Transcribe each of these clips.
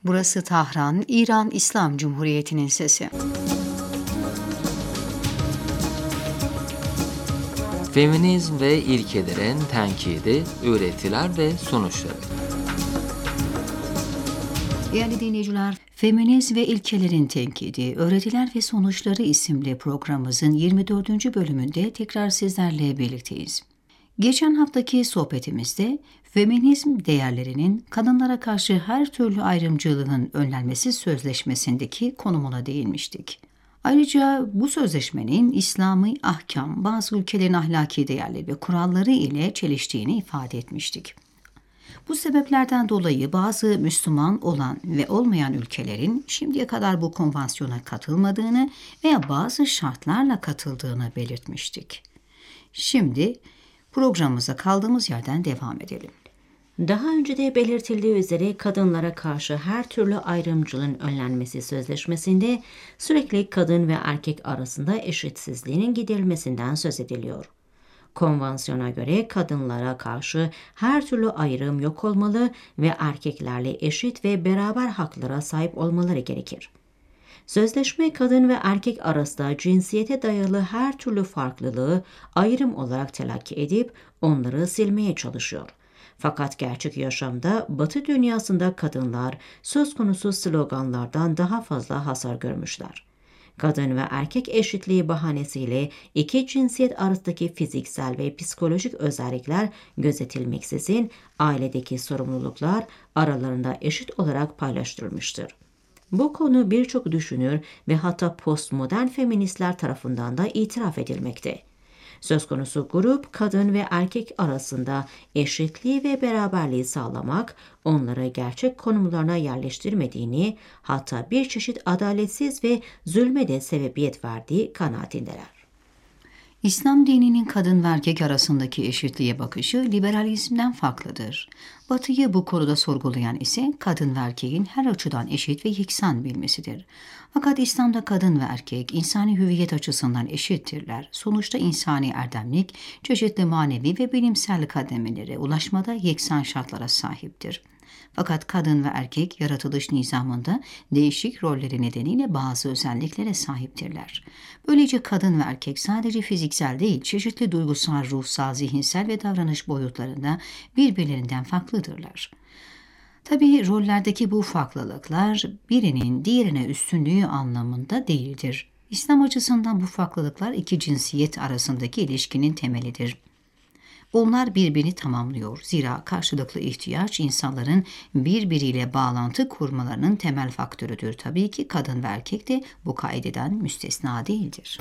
Burası Tahran, İran İslam Cumhuriyeti'nin sesi. Feminizm ve ilkelerin tenkidi, öğretiler ve sonuçları. Değerli dinleyiciler, Feminizm ve ilkelerin tenkidi, öğretiler ve sonuçları isimli programımızın 24. bölümünde tekrar sizlerle birlikteyiz. Geçen haftaki sohbetimizde feminizm değerlerinin kadınlara karşı her türlü ayrımcılığın önlenmesi sözleşmesindeki konumuna değinmiştik. Ayrıca bu sözleşmenin İslami ahkam, bazı ülkelerin ahlaki değerleri ve kuralları ile çeliştiğini ifade etmiştik. Bu sebeplerden dolayı bazı Müslüman olan ve olmayan ülkelerin şimdiye kadar bu konvansiyona katılmadığını veya bazı şartlarla katıldığını belirtmiştik. Şimdi programımıza kaldığımız yerden devam edelim. Daha önce de belirtildiği üzere kadınlara karşı her türlü ayrımcılığın önlenmesi sözleşmesinde sürekli kadın ve erkek arasında eşitsizliğin giderilmesinden söz ediliyor. Konvansiyona göre kadınlara karşı her türlü ayrım yok olmalı ve erkeklerle eşit ve beraber haklara sahip olmaları gerekir. Sözleşme kadın ve erkek arasında cinsiyete dayalı her türlü farklılığı ayrım olarak telakki edip onları silmeye çalışıyor. Fakat gerçek yaşamda Batı dünyasında kadınlar söz konusu sloganlardan daha fazla hasar görmüşler. Kadın ve erkek eşitliği bahanesiyle iki cinsiyet arasındaki fiziksel ve psikolojik özellikler gözetilmeksizin ailedeki sorumluluklar aralarında eşit olarak paylaştırılmıştır. Bu konu birçok düşünür ve hatta postmodern feministler tarafından da itiraf edilmekte. Söz konusu grup kadın ve erkek arasında eşitliği ve beraberliği sağlamak, onları gerçek konumlarına yerleştirmediğini, hatta bir çeşit adaletsiz ve zulme de sebebiyet verdiği kanaatindeler. İslam dininin kadın ve erkek arasındaki eşitliğe bakışı liberalizmden farklıdır. Batı'yı bu konuda sorgulayan ise kadın ve erkeğin her açıdan eşit ve yeksan bilmesidir. Fakat İslam'da kadın ve erkek insani hüviyet açısından eşittirler. Sonuçta insani erdemlik, çeşitli manevi ve bilimsel kademelere ulaşmada yeksan şartlara sahiptir. Fakat kadın ve erkek yaratılış nizamında değişik rolleri nedeniyle bazı özelliklere sahiptirler. Böylece kadın ve erkek sadece fiziksel değil, çeşitli duygusal, ruhsal, zihinsel ve davranış boyutlarında birbirlerinden farklıdırlar. Tabii rollerdeki bu farklılıklar birinin diğerine üstünlüğü anlamında değildir. İslam açısından bu farklılıklar iki cinsiyet arasındaki ilişkinin temelidir. Onlar birbirini tamamlıyor. Zira karşılıklı ihtiyaç insanların birbiriyle bağlantı kurmalarının temel faktörüdür. Tabii ki kadın ve erkek de bu kaideden müstesna değildir.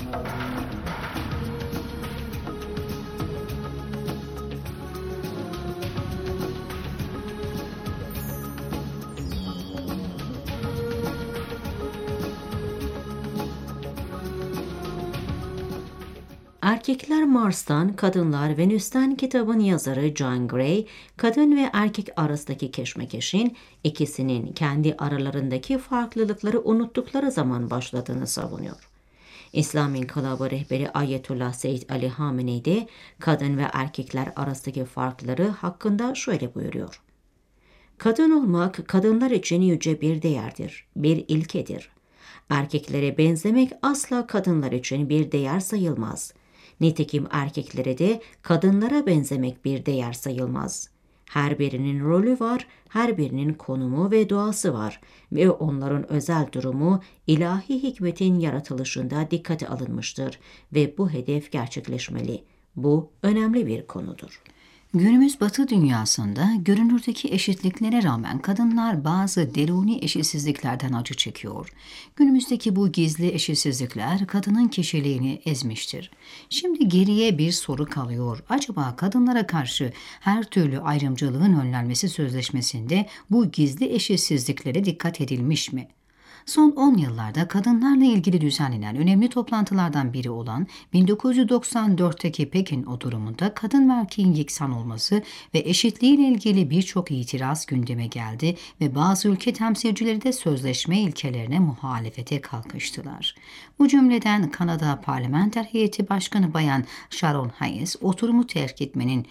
Erkekler Mars'tan, Kadınlar Venüs'ten kitabın yazarı John Gray, kadın ve erkek arasındaki keşmekeşin ikisinin kendi aralarındaki farklılıkları unuttukları zaman başladığını savunuyor. İslam İnkılabı rehberi Ayetullah Seyyid Ali Hamenei de kadın ve erkekler arasındaki farkları hakkında şöyle buyuruyor. Kadın olmak kadınlar için yüce bir değerdir, bir ilkedir. Erkeklere benzemek asla kadınlar için bir değer sayılmaz. Nitekim erkeklere de kadınlara benzemek bir değer sayılmaz. Her birinin rolü var, her birinin konumu ve doğası var ve onların özel durumu ilahi hikmetin yaratılışında dikkate alınmıştır ve bu hedef gerçekleşmeli. Bu önemli bir konudur. Günümüz Batı dünyasında görünürdeki eşitliklere rağmen kadınlar bazı deruni eşitsizliklerden acı çekiyor. Günümüzdeki bu gizli eşitsizlikler kadının kişiliğini ezmiştir. Şimdi geriye bir soru kalıyor. Acaba kadınlara karşı her türlü ayrımcılığın önlenmesi sözleşmesinde bu gizli eşitsizliklere dikkat edilmiş mi? Son 10 yıllarda kadınlarla ilgili düzenlenen önemli toplantılardan biri olan 1994'teki Pekin oturumunda kadın ve erkeğin yeksan olması ve eşitliğiyle ilgili birçok itiraz gündeme geldi ve bazı ülke temsilcileri de sözleşme ilkelerine muhalefete kalkıştılar. Bu cümleden Kanada Parlamenter Heyeti Başkanı Bayan Sharon Hayes oturumu terk etmenin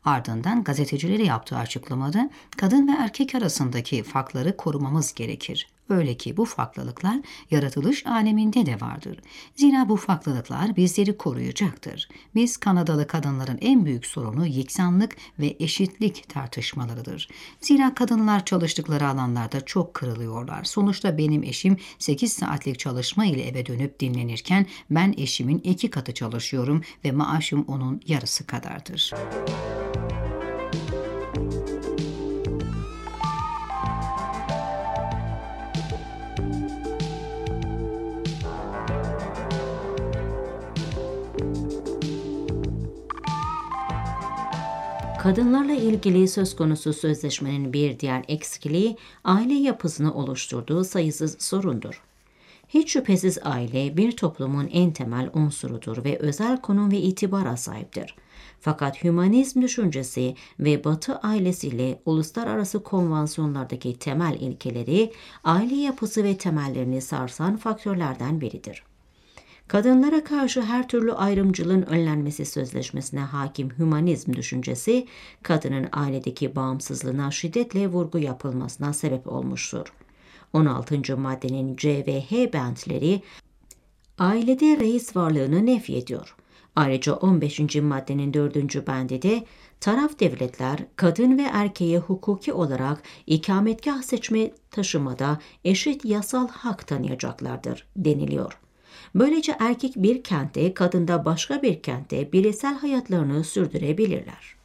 Ardından gazetecilere yaptığı açıklamada kadın ve erkek arasındaki farkları korumamız gerekir. Öyle ki bu farklılıklar yaratılış aleminde de vardır. Zira bu farklılıklar bizleri koruyacaktır. Biz Kanadalı kadınların en büyük sorunu yeksanlık ve eşitlik tartışmalarıdır. Zira kadınlar çalıştıkları alanlarda çok kırılıyorlar. Sonuçta benim eşim 8 saatlik çalışma ile eve dönüp dinlenirken ben eşimin 2 katı çalışıyorum ve maaşım onun yarısı kadardır. Kadınlarla ilgili söz konusu sözleşmenin bir diğer eksikliği aile yapısını oluşturduğu sayısız sorundur. Hiç şüphesiz aile bir toplumun en temel unsurudur ve özel konum ve itibara sahiptir. Fakat hümanizm düşüncesi ve Batı ailesiyle uluslararası konvansiyonlardaki temel ilkeleri aile yapısı ve temellerini sarsan faktörlerden biridir. Kadınlara karşı her türlü ayrımcılığın önlenmesi sözleşmesine hakim hümanizm düşüncesi, kadının ailedeki bağımsızlığına şiddetle vurgu yapılmasına sebep olmuştur. 16. maddenin C ve H bentleri ailede reis varlığını nefyediyor. Ayrıca 15. maddenin 4. bendi de taraf devletler kadın ve erkeğe hukuki olarak ikametgah seçme taşımada eşit yasal hak tanıyacaklardır deniliyor. Böylece erkek bir kentte, kadın da başka bir kentte bireysel hayatlarını sürdürebilirler.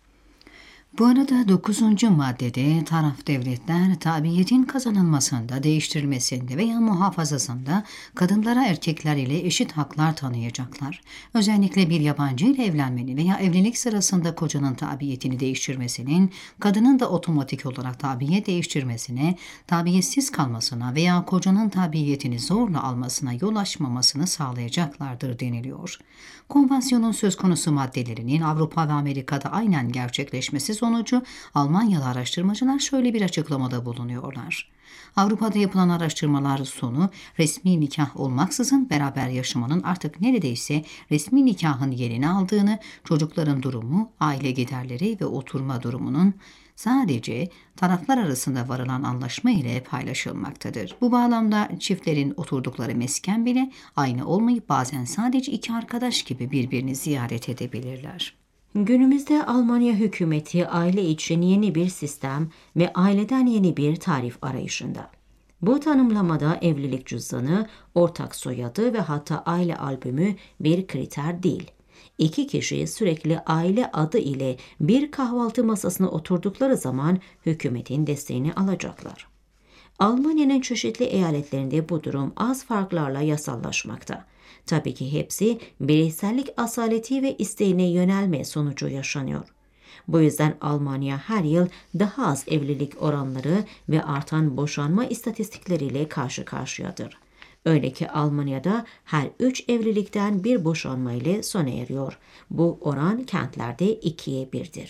Bu arada 9. maddede taraf devletler tabiyetin kazanılmasında, değiştirilmesinde veya muhafazasında kadınlara erkekler ile eşit haklar tanıyacaklar. Özellikle bir yabancı ile evlenmenin veya evlilik sırasında kocanın tabiyetini değiştirmesinin, kadının da otomatik olarak tabiyet değiştirmesine, tabiyetsiz kalmasına veya kocanın tabiyetini zorla almasına yol açmamasını sağlayacaklardır deniliyor. Konvansiyonun söz konusu maddelerinin Avrupa ve Amerika'da aynen gerçekleşmesi sonucu Almanyalı araştırmacılar şöyle bir açıklamada bulunuyorlar. Avrupa'da yapılan araştırmalar sonu resmi nikah olmaksızın beraber yaşamanın artık neredeyse resmi nikahın yerini aldığını, çocukların durumu, aile giderleri ve oturma durumunun sadece taraflar arasında varılan anlaşma ile paylaşılmaktadır. Bu bağlamda çiftlerin oturdukları mesken bile aynı olmayıp bazen sadece iki arkadaş gibi birbirini ziyaret edebilirler. Günümüzde Almanya hükümeti aile için yeni bir sistem ve aileden yeni bir tarif arayışında. Bu tanımlamada evlilik cüzdanı, ortak soyadı ve hatta aile albümü bir kriter değil. İki kişi sürekli aile adı ile bir kahvaltı masasına oturdukları zaman hükümetin desteğini alacaklar. Almanya'nın çeşitli eyaletlerinde bu durum az farklarla yasallaşmakta. Tabii ki hepsi bireysellik asaleti ve isteğine yönelme sonucu yaşanıyor. Bu yüzden Almanya her yıl daha az evlilik oranları ve artan boşanma istatistikleriyle karşı karşıyadır. Öyle ki Almanya'da her 3 evlilikten bir boşanma ile sona eriyor. Bu oran kentlerde 2'ye 1'dir.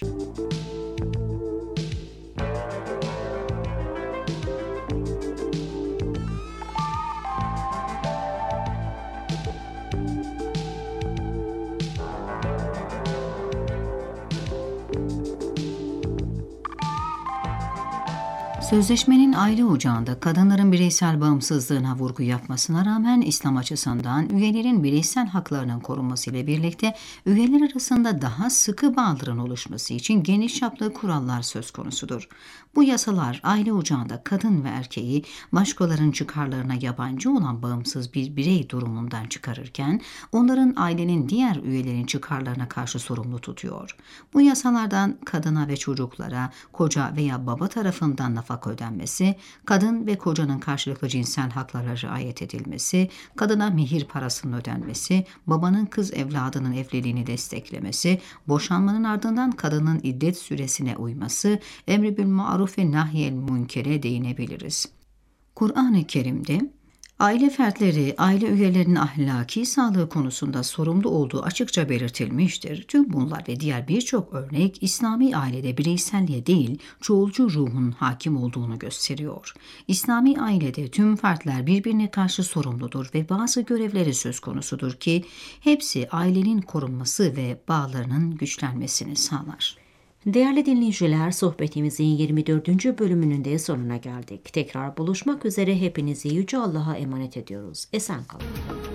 Sözleşmenin aile ocağında kadınların bireysel bağımsızlığına vurgu yapmasına rağmen İslam açısından üyelerin bireysel haklarının korunması ile birlikte üyeler arasında daha sıkı bağların oluşması için geniş çaplı kurallar söz konusudur. Bu yasalar aile ocağında kadın ve erkeği başkalarının çıkarlarına yabancı olan bağımsız bir birey durumundan çıkarırken onların ailenin diğer üyelerin çıkarlarına karşı sorumlu tutuyor. Bu yasalardan kadına ve çocuklara koca veya baba tarafından nafaka ödenmesi, kadın ve kocanın karşılıklı cinsel haklara riayet edilmesi, kadına mihir parasının ödenmesi, babanın kız evladının evliliğini desteklemesi, boşanmanın ardından kadının iddet süresine uyması, emri bil maruf ve nahyel münkere değinebiliriz. Kur'an-ı Kerim'de aile fertleri, aile üyelerinin ahlaki sağlığı konusunda sorumlu olduğu açıkça belirtilmiştir. Tüm bunlar ve diğer birçok örnek İslami ailede bireyselliğe değil, çoğulcu ruhun hakim olduğunu gösteriyor. İslami ailede tüm fertler birbirine karşı sorumludur ve bazı görevleri söz konusudur ki hepsi ailenin korunması ve bağlarının güçlenmesini sağlar. Değerli dinleyiciler, sohbetimizin 24. bölümünün de sonuna geldik. Tekrar buluşmak üzere hepinizi Yüce Allah'a emanet ediyoruz. Esen kalın.